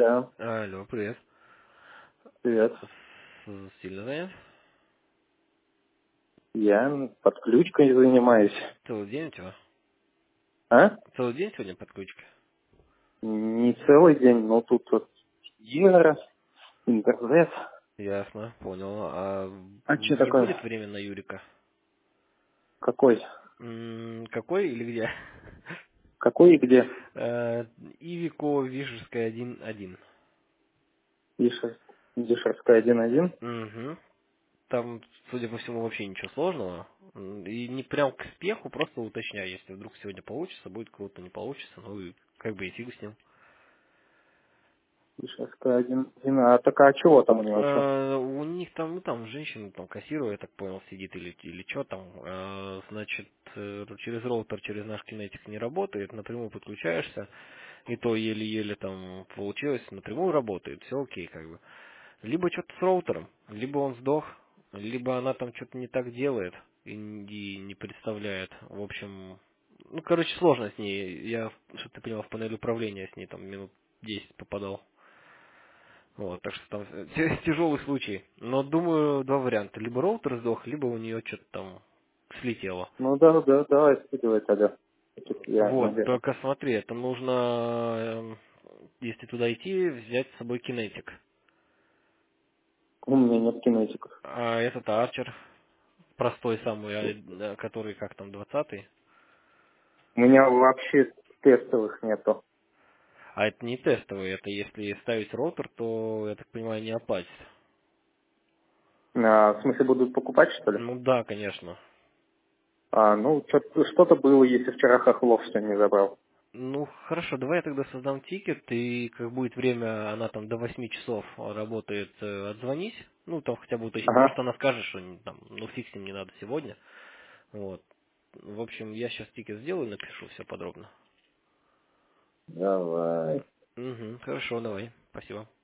Да, Алло, привет. привет. Сильно занят? Я подключкой занимаюсь. Целый день у тебя? А? Целый день сегодня под ключкой? Не целый день, но тут вот Динера, интернет. Ясно, понял. А А что не будет такое? времени на Юрика? Какой? Какой или где? Какой и где? Ивико Вишерская 1.1. Дешевская 1.1. Угу. Там, судя по всему, вообще ничего сложного. И не прям к спеху, просто уточняю, если вдруг сегодня получится, будет круто, не получится, ну и как бы и фиг с ним. Дешевская 1.1. А так а чего там у него вообще? У них там, ну там женщина, там кассир, я так понял, сидит или что там. Значит, через роутер, через наш кинетик не работает, напрямую подключаешься, и то еле-еле там получилось, напрямую работает, все окей, как бы. Либо что-то с роутером, либо он сдох, либо она там что-то не так делает и не представляет. В общем, ну, короче, сложно с ней. Я, чтобы ты понял, в панель управления с ней там минут 10 попадал. Вот, так что там тяжелый случай. Но думаю, два варианта. Либо роутер сдох, либо у нее что-то там слетело. Ну да, да, давай скидывай тогда. Тут я, Вот, наверное. только смотри, это нужно, если туда идти, взять с собой кинетик. У меня нет кинетиков. А этот арчер, простой самый, который как там, 20-й. У меня вообще тестовых нету. А это не тестовый, это если ставить роутер, то, я так понимаю, не оплатит. А, в смысле, будут покупать, что ли? Ну да, конечно. А, ну, что-то было, если вчера Хохлов все не забрал. Ну, хорошо, давай я тогда создам тикет, и как будет время, она там до 8 часов работает, отзвонись. Ну, там хотя бы уточнить. Может, Ага. она скажет, что там, ну, фиг с ним не надо сегодня. Вот. В общем, я сейчас тикет сделаю, напишу все подробно. Давай. Угу, хорошо, давай. Спасибо.